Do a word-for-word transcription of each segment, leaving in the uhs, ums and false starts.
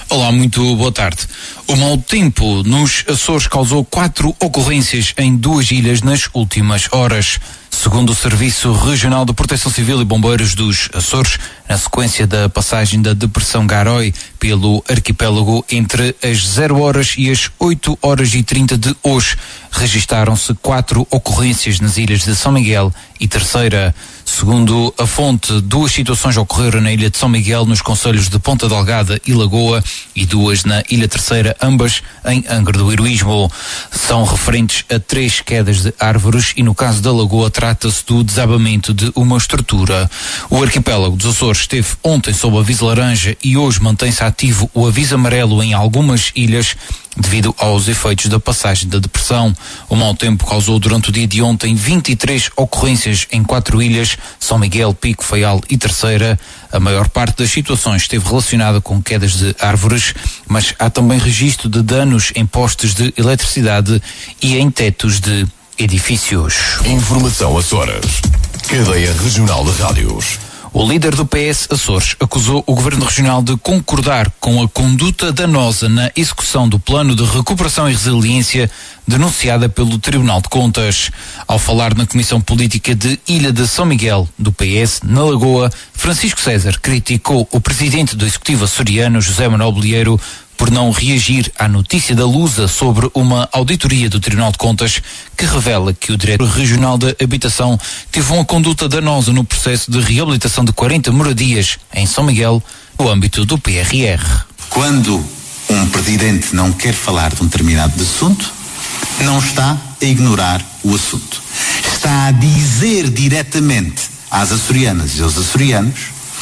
Olá, muito boa tarde. O mau tempo nos Açores causou quatro ocorrências em duas ilhas nas últimas horas. Segundo o Serviço Regional de Proteção Civil e Bombeiros dos Açores, na sequência da passagem da Depressão Garoe pelo arquipélago entre as zero horas e as oito horas e trinta de hoje, registaram-se quatro ocorrências nas ilhas de São Miguel e Terceira. Segundo a fonte, duas situações ocorreram na ilha de São Miguel, nos concelhos de Ponta Delgada e Lagoa, e duas na Ilha Terceira, ambas em Angra do Heroísmo. São referentes a três quedas de árvores e, no caso da Lagoa, trata-se do desabamento de uma estrutura. O arquipélago dos Açores esteve ontem sob aviso laranja e hoje mantém-se ativo o aviso amarelo em algumas ilhas, devido aos efeitos da passagem da depressão. O mau tempo causou durante o dia de ontem vinte e três ocorrências em quatro ilhas, São Miguel, Pico, Faial e Terceira. A maior parte das situações esteve relacionada com quedas de árvores, mas há também registro de danos em postes de eletricidade e em tetos de edifícios. Informação Açores. Cadeia Regional de Rádios. O líder do P S Açores acusou o Governo Regional de concordar com a conduta danosa na execução do Plano de Recuperação e Resiliência denunciada pelo Tribunal de Contas. Ao falar na Comissão Política de Ilha de São Miguel, do P S, na Lagoa, Francisco César criticou o presidente do Executivo açoriano, José Manuel Bolieiro, por não reagir à notícia da Lusa sobre uma auditoria do Tribunal de Contas que revela que o diretor regional da habitação teve uma conduta danosa no processo de reabilitação de quarenta moradias em São Miguel, no âmbito do P R R. Quando um presidente não quer falar de um determinado assunto, não está a ignorar o assunto. Está a dizer diretamente às açorianas e aos açorianos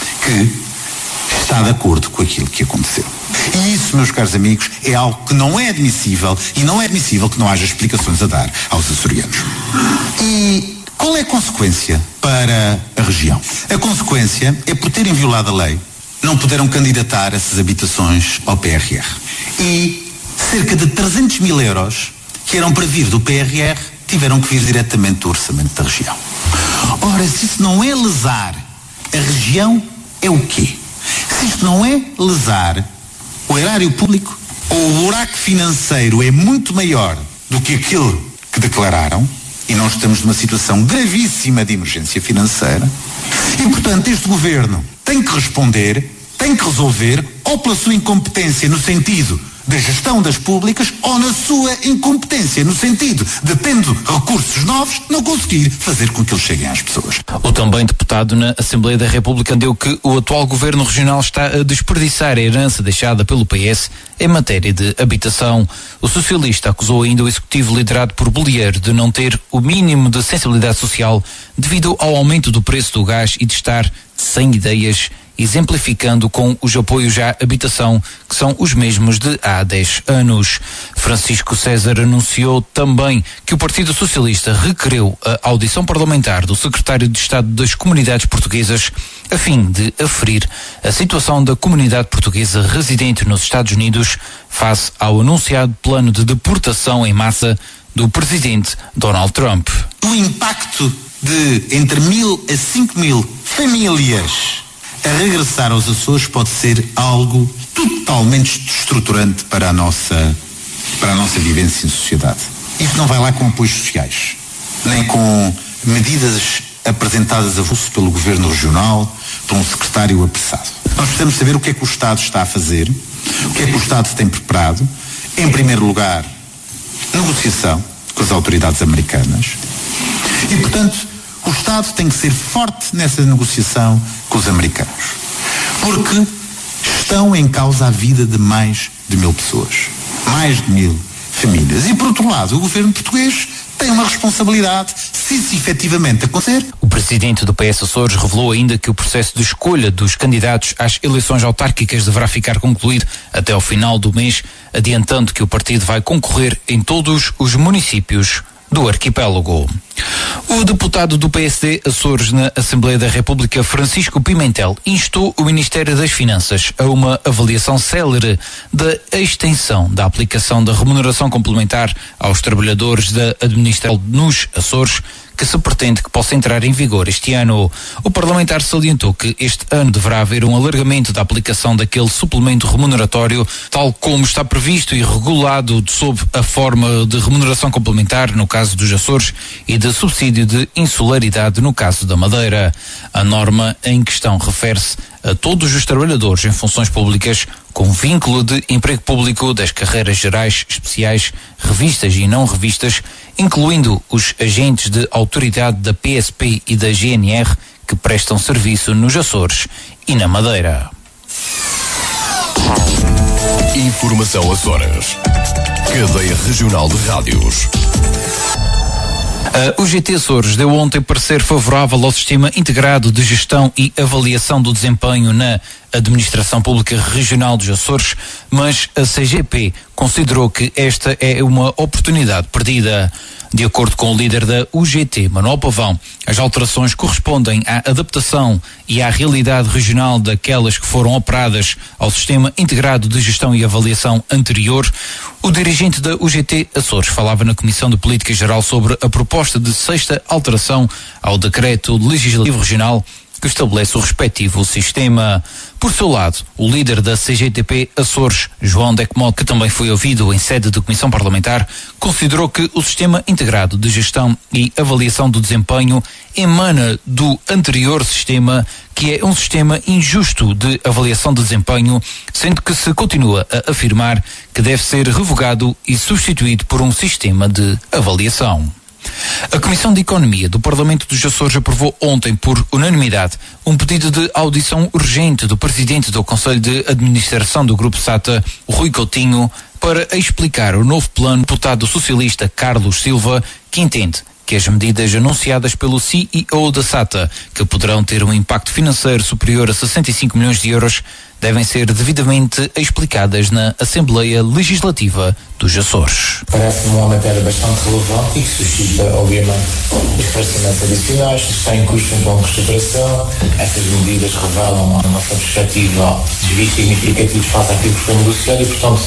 que está de acordo com aquilo que aconteceu. E isso, meus caros amigos, é algo que não é admissível, e não é admissível que não haja explicações a dar aos açorianos. E qual é a consequência para a região? A consequência é, por terem violado a lei, não puderam candidatar essas habitações ao P R R. E cerca de trezentos mil euros que eram para vir do P R R tiveram que vir diretamente do orçamento da região. Ora, se isso não é lesar a região, é o quê? Se isto não é lesar o erário público, ou o buraco financeiro é muito maior do que aquilo que declararam, e nós estamos numa situação gravíssima de emergência financeira, e portanto este governo tem que responder, tem que resolver, ou pela sua incompetência no sentido da gestão das públicas, ou na sua incompetência no sentido de, tendo recursos novos, não conseguir fazer com que eles cheguem às pessoas. O também deputado na Assembleia da República deu que o atual governo regional está a desperdiçar a herança deixada pelo P S em matéria de habitação. O socialista acusou ainda o executivo liderado por Bolieiro de não ter o mínimo de sensibilidade social devido ao aumento do preço do gás e de estar sem ideias, exemplificando com os apoios à habitação, que são os mesmos de há dez anos. Francisco César anunciou também que o Partido Socialista requereu a audição parlamentar do secretário de Estado das Comunidades Portuguesas a fim de aferir a situação da comunidade portuguesa residente nos Estados Unidos face ao anunciado plano de deportação em massa do presidente Donald Trump. O impacto de entre mil a cinco mil famílias a regressar aos Açores pode ser algo totalmente estruturante para a nossa, para a nossa vivência em sociedade. Isso não vai lá com apoios sociais, nem com medidas apresentadas a vulso pelo Governo Regional, por um secretário apressado. Nós precisamos saber o que é que o Estado está a fazer, o que é que o Estado tem preparado. Em primeiro lugar, negociação com as autoridades americanas. E, portanto, o Estado tem que ser forte nessa negociação com os americanos, porque estão em causa a vida de mais de mil pessoas, mais de mil famílias. E, por outro lado, o governo português tem uma responsabilidade, se isso efetivamente acontecer. O presidente do P S Açores revelou ainda que o processo de escolha dos candidatos às eleições autárquicas deverá ficar concluído até ao final do mês, adiantando que o partido vai concorrer em todos os municípios do arquipélago. O deputado do P S D Açores na Assembleia da República, Francisco Pimentel, instou o Ministério das Finanças a uma avaliação célere da extensão da aplicação da remuneração complementar aos trabalhadores da administração nos Açores, que se pretende que possa entrar em vigor este ano. O parlamentar salientou que este ano deverá haver um alargamento da aplicação daquele suplemento remuneratório, tal como está previsto e regulado sob a forma de remuneração complementar no caso dos Açores e de subsídio de insularidade no caso da Madeira. A norma em questão refere-se a todos os trabalhadores em funções públicas com vínculo de emprego público das carreiras gerais, especiais, revistas e não revistas, incluindo os agentes de autoridade da P S P e da G N R que prestam serviço nos Açores e na Madeira. Informação Açores. Cadeia Regional de Rádios. A U G T Açores deu ontem parecer favorável ao Sistema Integrado de Gestão e Avaliação do Desempenho na Administração Pública Regional dos Açores, mas a C G P considerou que esta é uma oportunidade perdida. De acordo com o líder da U G T, Manuel Pavão, as alterações correspondem à adaptação e à realidade regional daquelas que foram operadas ao Sistema Integrado de Gestão e Avaliação anterior. O dirigente da U G T Açores falava na Comissão de Política Geral sobre a proposta de sexta alteração ao Decreto Legislativo Regional que estabelece o respectivo sistema. Por seu lado, o líder da C G T P Açores, João Decmol, que também foi ouvido em sede de comissão parlamentar, considerou que o Sistema Integrado de Gestão e Avaliação do Desempenho emana do anterior sistema, que é um sistema injusto de avaliação de desempenho, sendo que se continua a afirmar que deve ser revogado e substituído por um sistema de avaliação. A Comissão de Economia do Parlamento dos Açores aprovou ontem, por unanimidade, um pedido de audição urgente do presidente do Conselho de Administração do Grupo SATA, Rui Coutinho, para explicar o novo plano do deputado socialista Carlos Silva, que entende que as medidas anunciadas pelo C E O da SATA, que poderão ter um impacto financeiro superior a sessenta e cinco milhões de euros, devem ser devidamente explicadas na Assembleia Legislativa dos Açores. Parece-me uma matéria bastante relevante e que suscita, obviamente, esclarecimentos adicionais, sem custo um plano de recuperação. Essas medidas revelam, a nossa perspectiva, desvios significativos face àquilo que foi negociado e, portanto,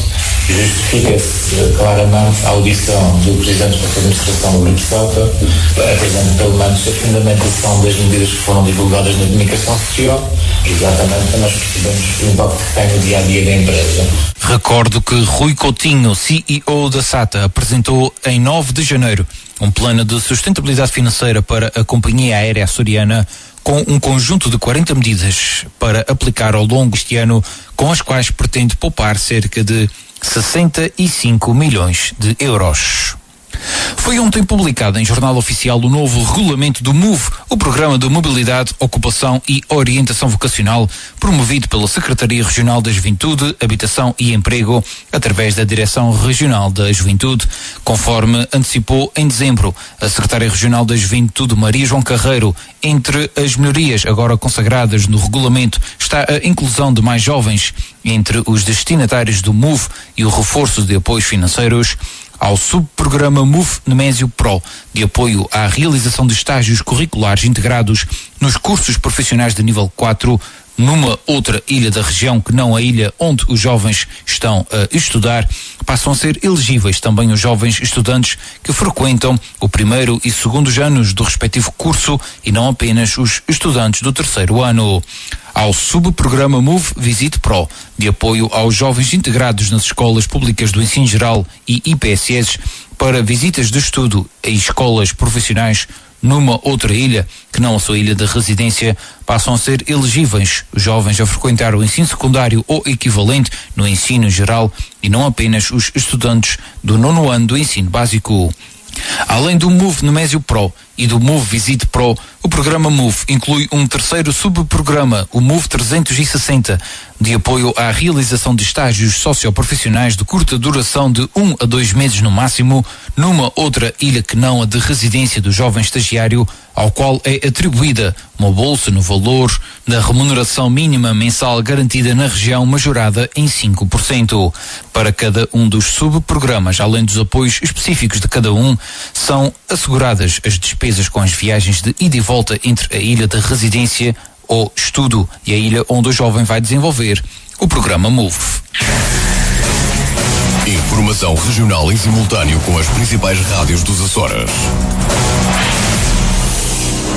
justifica-se claramente a audição do Presidente da Administração do Grupo SATA, apresentando pelo menos a fundamentação das medidas que foram divulgadas na comunicação social, exatamente para nós percebermos o impacto que tem no dia-a-dia da empresa. Recordo que Rui Coutinho, C E O da SATA, apresentou em nove de janeiro um plano de sustentabilidade financeira para a companhia aérea açoriana, com um conjunto de quarenta medidas para aplicar ao longo deste ano, com as quais pretende poupar cerca de sessenta e cinco milhões de euros. Foi ontem publicado em Jornal Oficial o novo regulamento do MOVE, o Programa de Mobilidade, Ocupação e Orientação Vocacional, promovido pela Secretaria Regional da Juventude, Habitação e Emprego, através da Direção Regional da Juventude. Conforme antecipou em dezembro a Secretária Regional da Juventude, Maria João Carreiro, entre as melhorias agora consagradas no regulamento está a inclusão de mais jovens entre os destinatários do MOVE e o reforço de apoios financeiros. Ao subprograma MOVE Nemésio Pro, de apoio à realização de estágios curriculares integrados nos cursos profissionais de nível quatro, numa outra ilha da região que não a ilha onde os jovens estão a estudar, passam a ser elegíveis também os jovens estudantes que frequentam o primeiro e segundo anos do respectivo curso e não apenas os estudantes do terceiro ano. Ao subprograma MOVE Visite Pro, de apoio aos jovens integrados nas escolas públicas do ensino geral e I P S S para visitas de estudo a escolas profissionais numa outra ilha, que não a sua ilha de residência, passam a ser elegíveis os jovens a frequentar o ensino secundário ou equivalente no ensino geral e não apenas os estudantes do nono ano do ensino básico. Além do MOVE Nemésio Pro e do MOVE Visite Pro, o programa MOVE inclui um terceiro subprograma, o MOVE trezentos e sessenta, de apoio à realização de estágios socioprofissionais de curta duração de um a dois meses no máximo, numa outra ilha que não a de residência do jovem estagiário, ao qual é atribuída uma bolsa no valor da remuneração mínima mensal garantida na região, majorada em cinco por cento. Para cada um dos subprogramas, além dos apoios específicos de cada um, são asseguradas as despesas com as viagens de ida e volta entre a ilha de residência ou estudo e a ilha onde o jovem vai desenvolver o programa MOVE. Informação regional em simultâneo com as principais rádios dos Açores.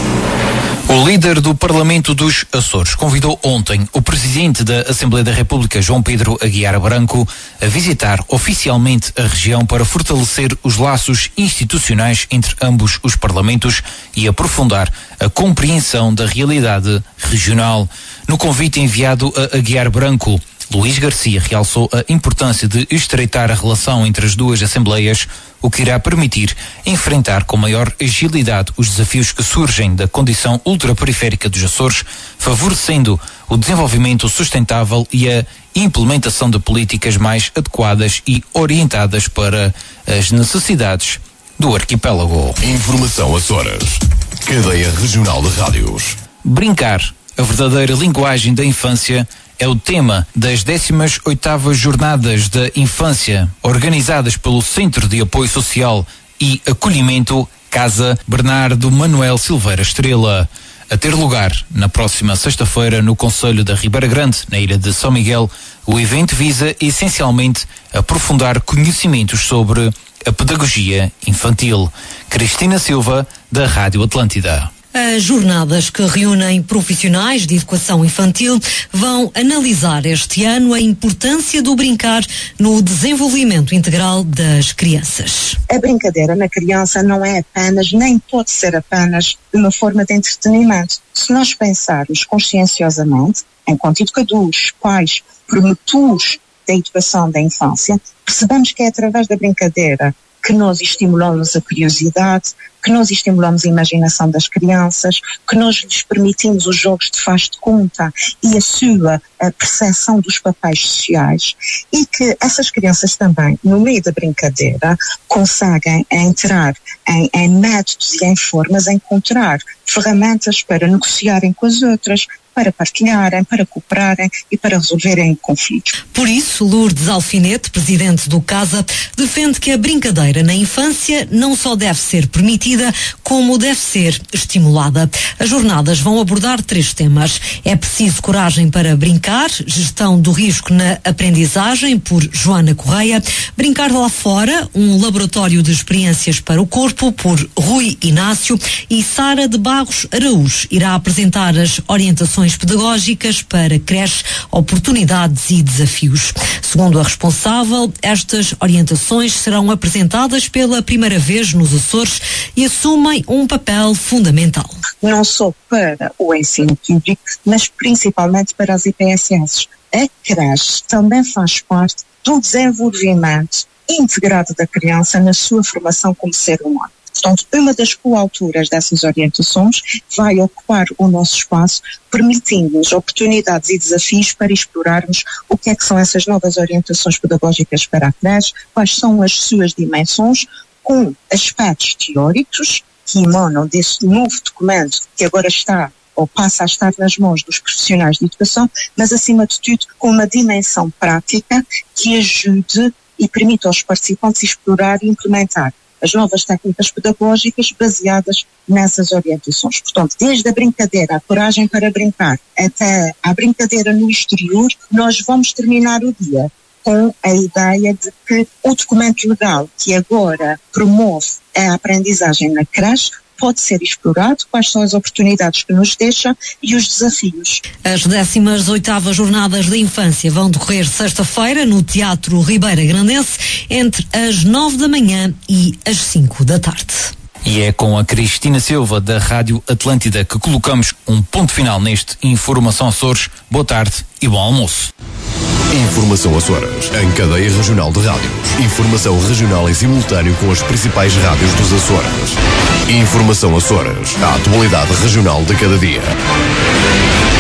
O líder do Parlamento dos Açores convidou ontem o presidente da Assembleia da República, João Pedro Aguiar Branco, a visitar oficialmente a região para fortalecer os laços institucionais entre ambos os parlamentos e aprofundar a compreensão da realidade regional. No convite enviado a Aguiar Branco, Luís Garcia realçou a importância de estreitar a relação entre as duas Assembleias, o que irá permitir enfrentar com maior agilidade os desafios que surgem da condição ultraperiférica dos Açores, favorecendo o desenvolvimento sustentável e a implementação de políticas mais adequadas e orientadas para as necessidades do arquipélago. Informação Açores. Cadeia Regional de Rádios. Brincar, a verdadeira linguagem da infância, é o tema das décimas oitavas Jornadas da Infância, organizadas pelo Centro de Apoio Social e Acolhimento Casa Bernardo Manuel Silveira Estrela, a ter lugar na próxima sexta-feira no concelho da Ribeira Grande, na ilha de São Miguel. O evento visa essencialmente aprofundar conhecimentos sobre a pedagogia infantil. Cristina Silva, da Rádio Atlântida. As jornadas que reúnem profissionais de educação infantil vão analisar este ano a importância do brincar no desenvolvimento integral das crianças. A brincadeira na criança não é apenas, nem pode ser apenas uma forma de entretenimento. Se nós pensarmos conscienciosamente, enquanto educadores, pais, promotores da educação da infância, percebemos que é através da brincadeira que nós estimulamos a curiosidade, que nós estimulamos a imaginação das crianças, que nós lhes permitimos os jogos de faz de conta e a sua a percepção dos papéis sociais, e que essas crianças também, no meio da brincadeira, conseguem entrar em, em métodos e em formas, encontrar ferramentas para negociarem com as outras, para partilharem, para cooperarem e para resolverem conflitos. Por isso, Lourdes Alfinete, presidente do CASA, defende que a brincadeira na infância não só deve ser permitida, como deve ser estimulada. As jornadas vão abordar três temas. É preciso coragem para brincar, gestão do risco na aprendizagem, por Joana Correia, Brincar lá fora, um laboratório de experiências para o corpo, por Rui Inácio, e Sara de Barros Araújo irá apresentar as orientações pedagógicas para creche, oportunidades e desafios. Segundo a responsável, estas orientações serão apresentadas pela primeira vez nos Açores e assumem um papel fundamental. Não só para o ensino público, mas principalmente para as I P S S. A creche também faz parte do desenvolvimento integrado da criança na sua formação como ser humano. Portanto, uma das coautoras dessas orientações vai ocupar o nosso espaço, permitindo-nos oportunidades e desafios para explorarmos o que é que são essas novas orientações pedagógicas para a creche, quais são as suas dimensões, com aspectos teóricos que emanam desse novo documento que agora está ou passa a estar nas mãos dos profissionais de educação, mas acima de tudo com uma dimensão prática que ajude e permita aos participantes explorar e implementar as novas técnicas pedagógicas baseadas nessas orientações. Portanto, desde a brincadeira, a coragem para brincar, até a brincadeira no exterior, nós vamos terminar o dia com a ideia de que o documento legal que agora promove a aprendizagem na creche pode ser explorado, quais são as oportunidades que nos deixa e os desafios. As décimas oitavas Jornadas da Infância vão decorrer sexta-feira no Teatro Ribeira Grandense entre as nove da manhã e as cinco da tarde. E é com a Cristina Silva, da Rádio Atlântida, que colocamos um ponto final neste Informação Açores. Boa tarde e bom almoço. Informação Açores, em cadeia regional de rádios. Informação regional em simultâneo com as principais rádios dos Açores. Informação Açores, a atualidade regional de cada dia.